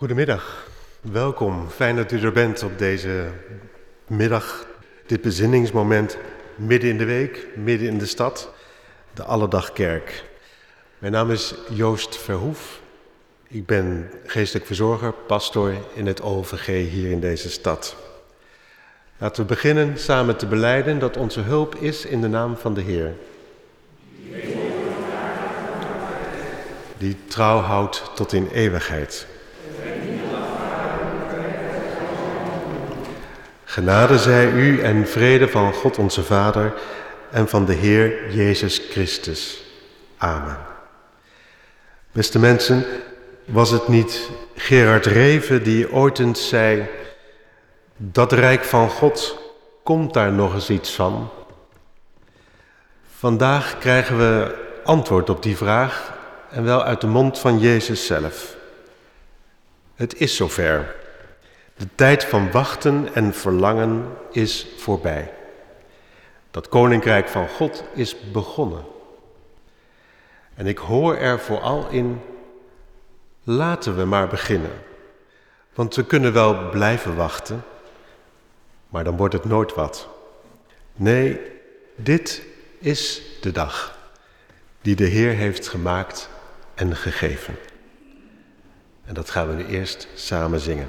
Goedemiddag, welkom. Fijn dat u er bent op deze middag, dit bezinningsmoment midden in de week, midden in de stad, de Alledagkerk. Mijn naam is Joost Verhoef. Ik ben geestelijk verzorger, pastor in het OVG hier in deze stad. Laten we beginnen samen te belijden dat onze hulp is in de naam van de Heer. Die trouw houdt tot in eeuwigheid. Genade zij u en vrede van God onze Vader en van de Heer Jezus Christus. Amen. Beste mensen, was het niet Gerard Reven die ooit eens zei: dat rijk van God, komt daar nog eens iets van? Vandaag krijgen we antwoord op die vraag en wel uit de mond van Jezus zelf. Het is zover. De tijd van wachten en verlangen is voorbij. Dat koninkrijk van God is begonnen. En ik hoor er vooral in: laten we maar beginnen. Want we kunnen wel blijven wachten, maar dan wordt het nooit wat. Nee, dit is de dag die de Heer heeft gemaakt en gegeven. En dat gaan we nu eerst samen zingen.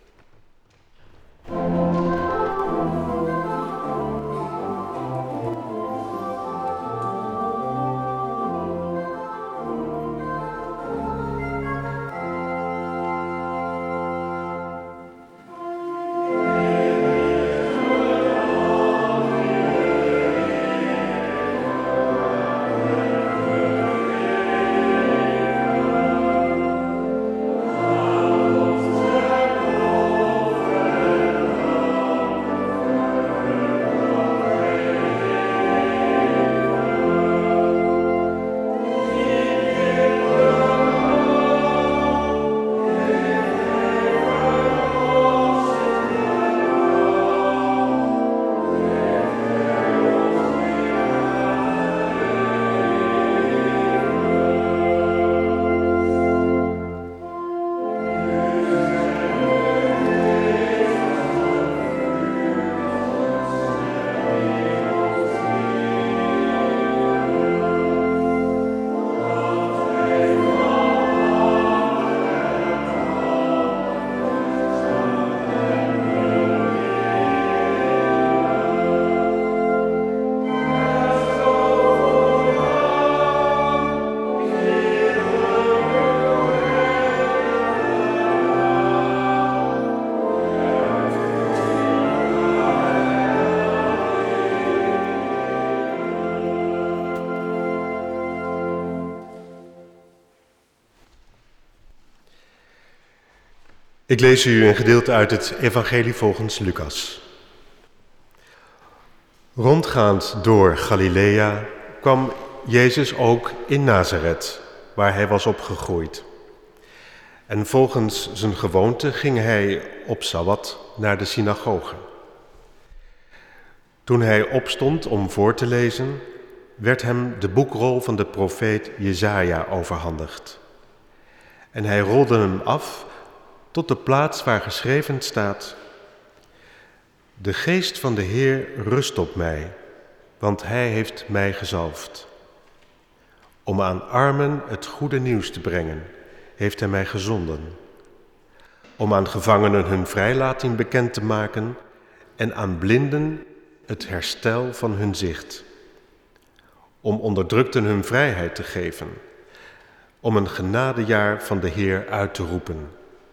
Ik lees u een gedeelte uit het Evangelie volgens Lucas. Rondgaand door Galilea kwam Jezus ook in Nazareth, waar hij was opgegroeid. En volgens zijn gewoonte ging hij op Sabbat naar de synagoge. Toen hij opstond om voor te lezen, werd hem de boekrol van de profeet Jesaja overhandigd. En hij rolde hem af tot de plaats waar geschreven staat: de geest van de Heer rust op mij, want hij heeft mij gezalfd. Om aan armen het goede nieuws te brengen, heeft hij mij gezonden. Om aan gevangenen hun vrijlating bekend te maken en aan blinden het herstel van hun zicht. Om onderdrukten hun vrijheid te geven, om een genadejaar van de Heer uit te roepen.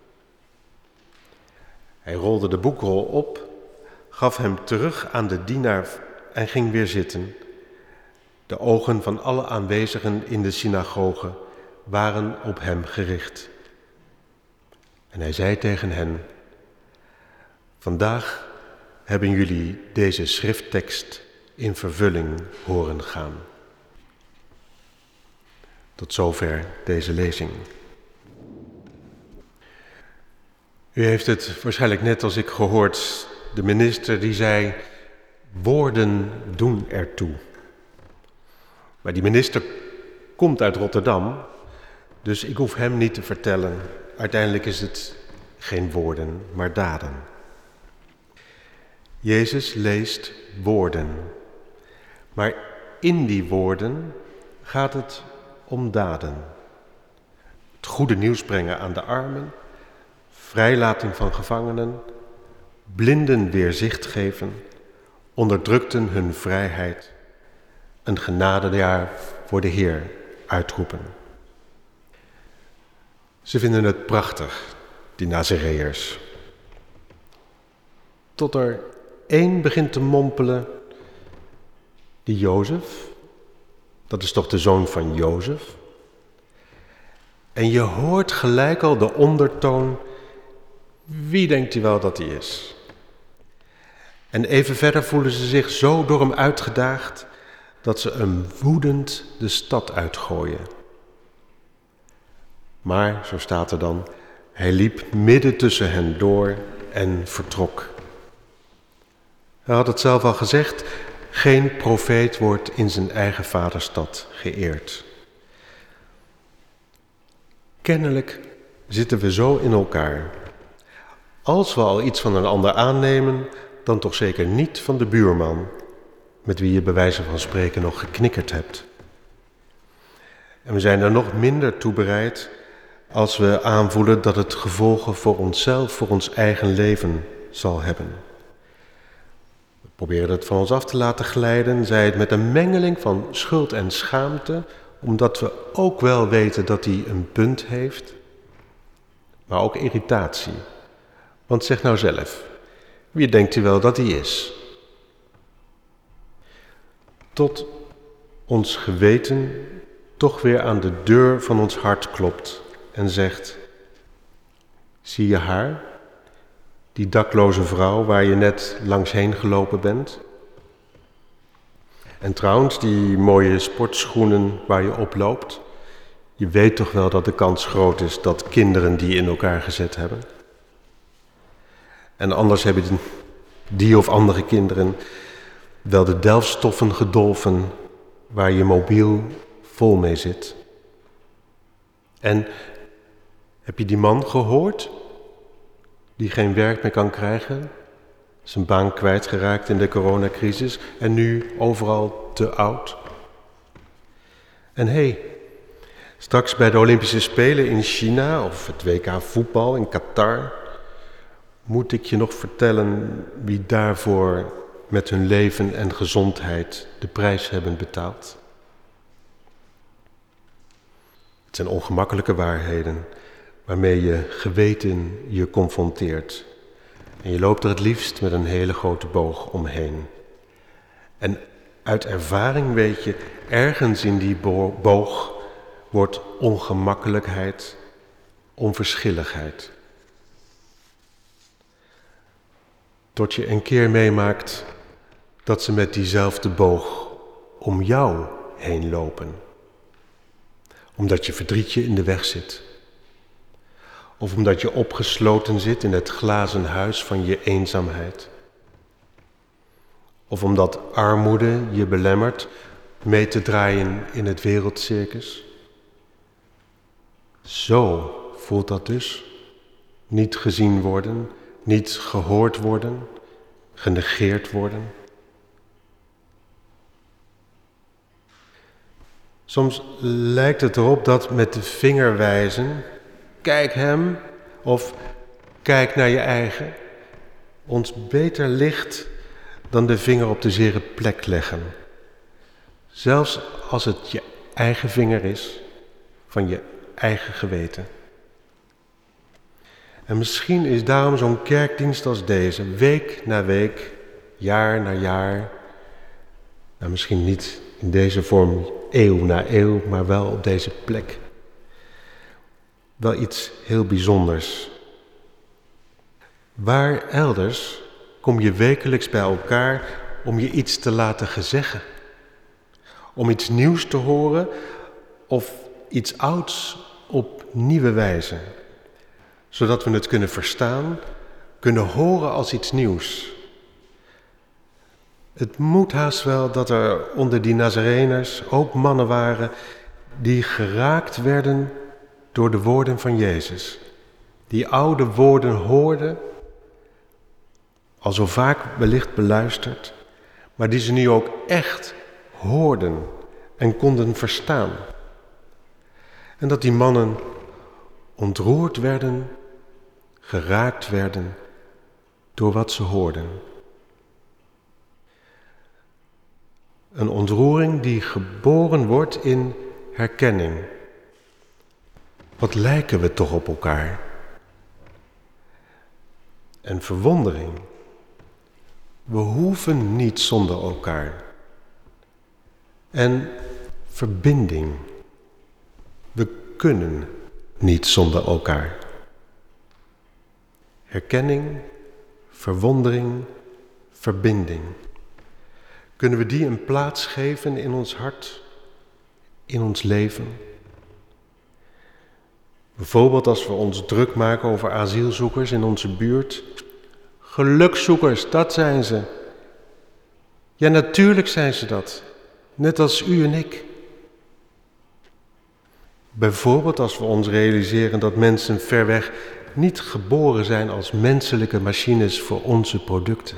Hij rolde de boekrol op, gaf hem terug aan de dienaar en ging weer zitten. De ogen van alle aanwezigen in de synagoge waren op hem gericht. En hij zei tegen hen: vandaag hebben jullie deze schrifttekst in vervulling horen gaan. Tot zover deze lezing. U heeft het waarschijnlijk net als ik gehoord. De minister die zei: woorden doen ertoe. Maar die minister komt uit Rotterdam, dus ik hoef hem niet te vertellen. Uiteindelijk is het geen woorden, maar daden. Jezus leest woorden, maar in die woorden gaat het om daden. Het goede nieuws brengen aan de armen, vrijlating van gevangenen, blinden weer zicht geven, onderdrukten hun vrijheid, een genadejaar voor de Heer uitroepen. Ze vinden het prachtig, die Nazareërs. Tot er één begint te mompelen, die Jozef, dat is toch de zoon van Jozef? En je hoort gelijk al de ondertoon, wie denkt u wel dat hij is? En even verder voelen ze zich zo door hem uitgedaagd, dat ze hem woedend de stad uitgooien. Maar, zo staat er dan, hij liep midden tussen hen door en vertrok. Hij had het zelf al gezegd, geen profeet wordt in zijn eigen vaderstad geëerd. Kennelijk zitten we zo in elkaar. Als we al iets van een ander aannemen, dan toch zeker niet van de buurman, met wie je bij wijze van spreken nog geknikkerd hebt. En we zijn er nog minder toe bereid als we aanvoelen dat het gevolgen voor onszelf, voor ons eigen leven zal hebben. We proberen het van ons af te laten glijden, zij het met een mengeling van schuld en schaamte, omdat we ook wel weten dat hij een punt heeft, maar ook irritatie. Want zeg nou zelf, wie denkt u wel dat hij is? Tot ons geweten toch weer aan de deur van ons hart klopt en zegt, zie je haar, die dakloze vrouw waar je net langs heen gelopen bent? En trouwens, die mooie sportschoenen waar je op loopt, je weet toch wel dat de kans groot is dat kinderen die in elkaar gezet hebben? En anders hebben die of andere kinderen wel de delfstoffen gedolven waar je mobiel vol mee zit. En heb je die man gehoord die geen werk meer kan krijgen, zijn baan kwijtgeraakt in de coronacrisis en nu overal te oud? En hé, straks bij de Olympische Spelen in China of het WK voetbal in Qatar, moet ik je nog vertellen wie daarvoor met hun leven en gezondheid de prijs hebben betaald? Het zijn ongemakkelijke waarheden waarmee je geweten je confronteert. En je loopt er het liefst met een hele grote boog omheen. En uit ervaring weet je, ergens in die boog wordt ongemakkelijkheid onverschilligheid. Tot je een keer meemaakt dat ze met diezelfde boog om jou heen lopen. Omdat je verdrietje in de weg zit. Of omdat je opgesloten zit in het glazen huis van je eenzaamheid. Of omdat armoede je belemmert mee te draaien in het wereldcircus. Zo voelt dat dus. Niet gezien worden, niet gehoord worden, genegeerd worden. Soms lijkt het erop dat met de vinger wijzen, kijk hem of kijk naar je eigen, ons beter ligt dan de vinger op de zere plek leggen. Zelfs als het je eigen vinger is van je eigen geweten. En misschien is daarom zo'n kerkdienst als deze, week na week, jaar na jaar, nou misschien niet in deze vorm eeuw na eeuw, maar wel op deze plek, wel iets heel bijzonders. Waar elders kom je wekelijks bij elkaar om je iets te laten gezeggen, om iets nieuws te horen of iets ouds op nieuwe wijze, zodat we het kunnen verstaan, kunnen horen als iets nieuws. Het moet haast wel dat er onder die Nazareners ook mannen waren die geraakt werden door de woorden van Jezus. die oude woorden hoorden, al zo vaak wellicht beluisterd, maar die ze nu ook echt hoorden en konden verstaan. En dat die mannen ontroerd werden, geraakt werden door wat ze hoorden. Een ontroering die geboren wordt in herkenning. Wat lijken we toch op elkaar? En verwondering. We hoeven niet zonder elkaar. En verbinding. We kunnen niet zonder elkaar. Herkenning, verwondering, verbinding. Kunnen we die een plaats geven in ons hart, in ons leven? Bijvoorbeeld als we ons druk maken over asielzoekers in onze buurt. Gelukzoekers, dat zijn ze. Ja, natuurlijk zijn ze dat. Net als u en ik. Bijvoorbeeld als we ons realiseren dat mensen ver weg niet geboren zijn als menselijke machines voor onze producten.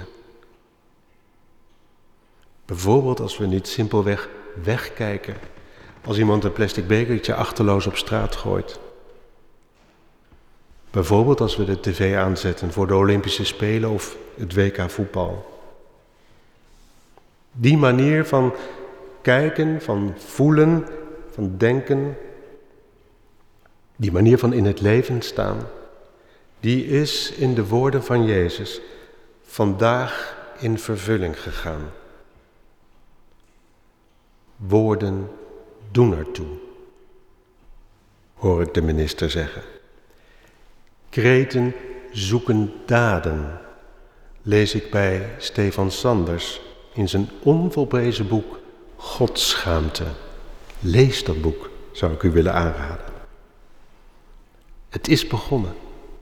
Bijvoorbeeld als we niet simpelweg wegkijken als iemand een plastic bekertje achterloos op straat gooit. Bijvoorbeeld als we de tv aanzetten voor de Olympische Spelen of het WK voetbal. Die manier van kijken, van voelen, van denken, die manier van in het leven staan, die is in de woorden van Jezus vandaag in vervulling gegaan. Woorden doen ertoe, hoor ik de minister zeggen. Kreten zoeken daden, lees ik bij Stefan Sanders in zijn onvolprezen boek Godschaamte. Lees dat boek, zou ik u willen aanraden. Het is begonnen,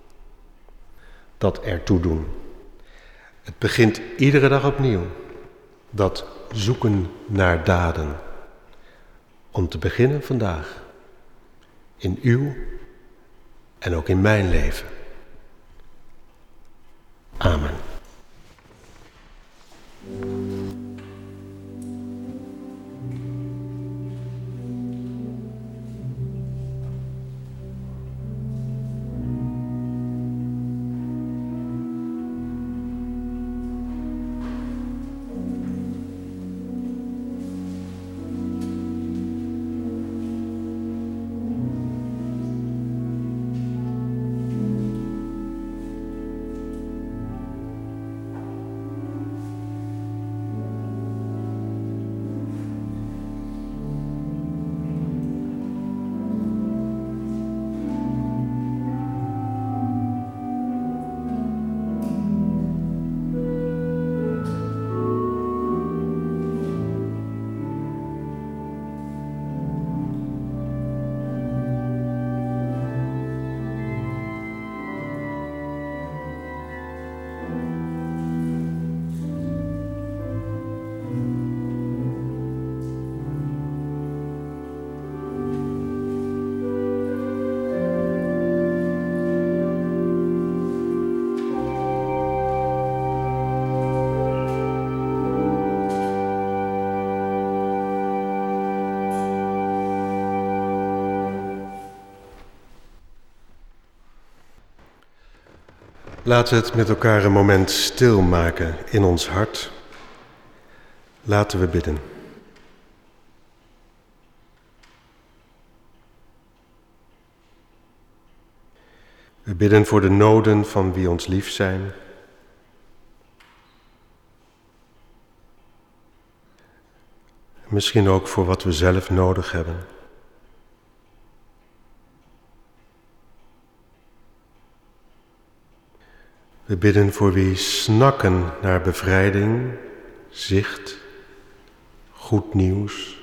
dat ertoe doen. Het begint iedere dag opnieuw, dat zoeken naar daden. Om te beginnen vandaag, in uw en ook in mijn leven. Amen. Laten we het met elkaar een moment stilmaken in ons hart. Laten we bidden. We bidden voor de noden van wie ons lief zijn. Misschien ook voor wat we zelf nodig hebben. We bidden voor wie snakken naar bevrijding, zicht, goed nieuws.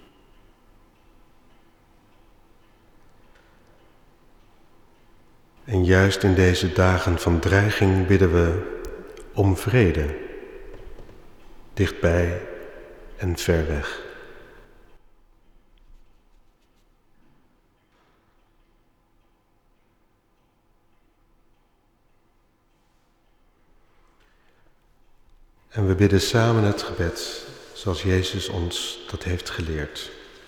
En juist in deze dagen van dreiging bidden we om vrede, dichtbij en ver weg. En we bidden samen het gebed zoals Jezus ons dat heeft geleerd.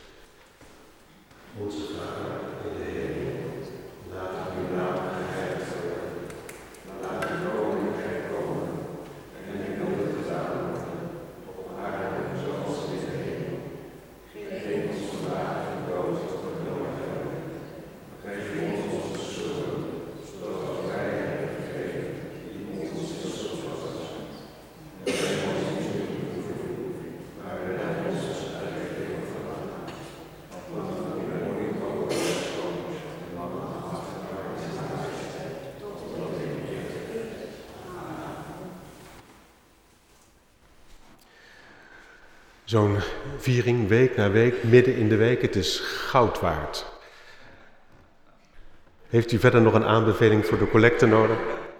Onze Vader in de hemel, laat uw naam geheiligd worden. Laat uw koninkrijk komen en uw wil gedaan worden, op aarde zoals in de hemel. Geef ons vandaag het brood dat we nodig hebben. Vergeef ons onze schulden, zoals wij hebben vergeven die ons schuldig was. En breng ons niet in verzoeking, maar red ons uit het eeuwige kwaad. Want u bent niet over de schuld en macht en majesteit tot in eeuwigheid. Zo'n viering week na week, midden in de week, het is goud waard. Heeft u verder nog een aanbeveling voor de collecte nodig?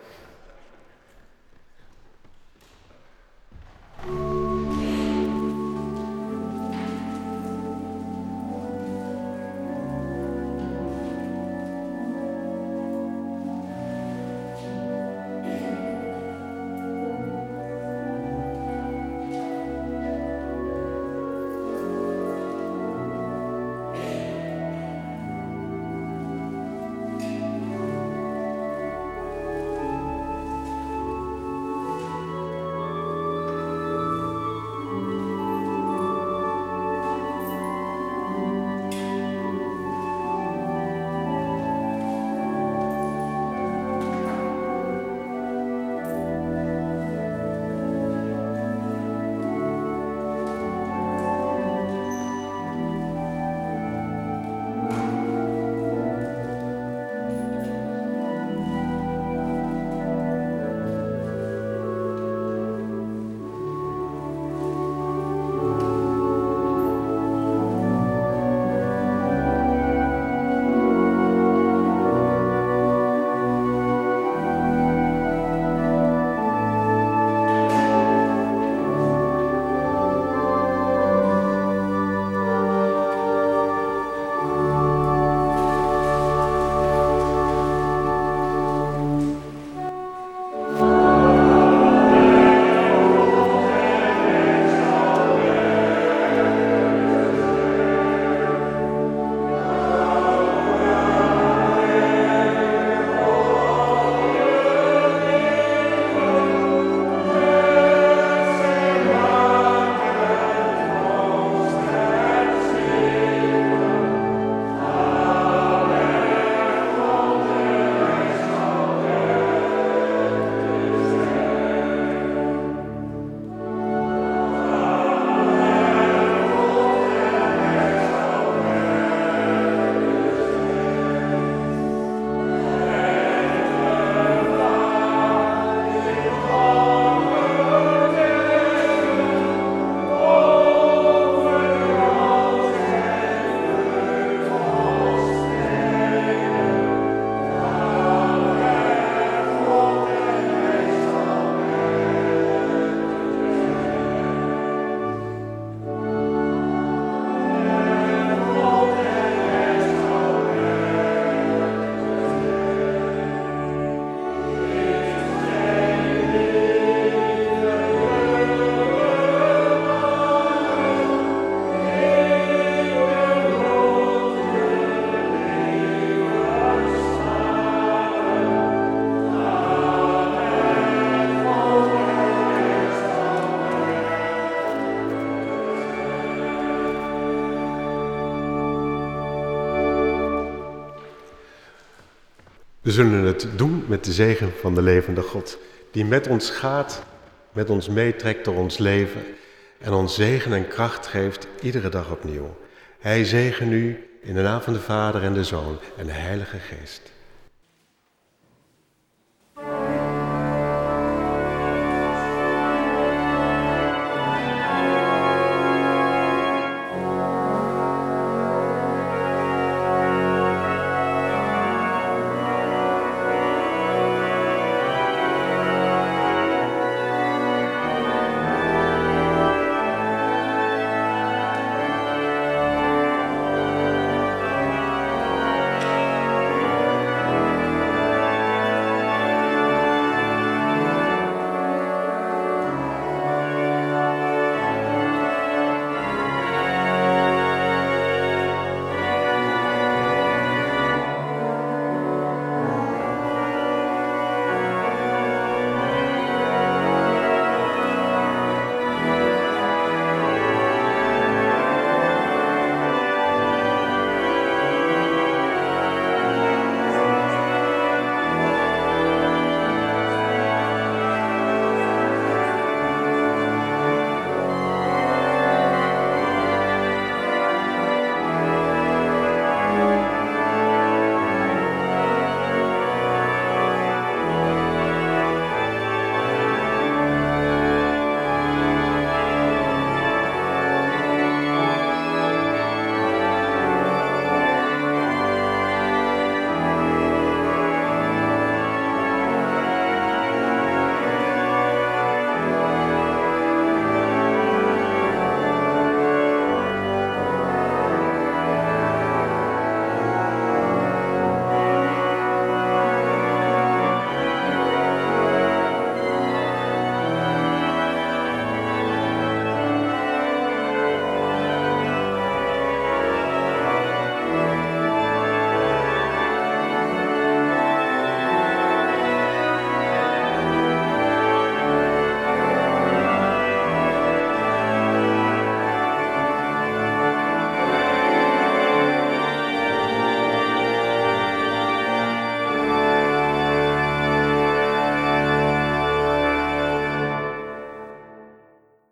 We zullen het doen met de zegen van de levende God, die met ons gaat, met ons meetrekt door ons leven en ons zegen en kracht geeft iedere dag opnieuw. Hij zegen u in de naam van de Vader en de Zoon en de Heilige Geest.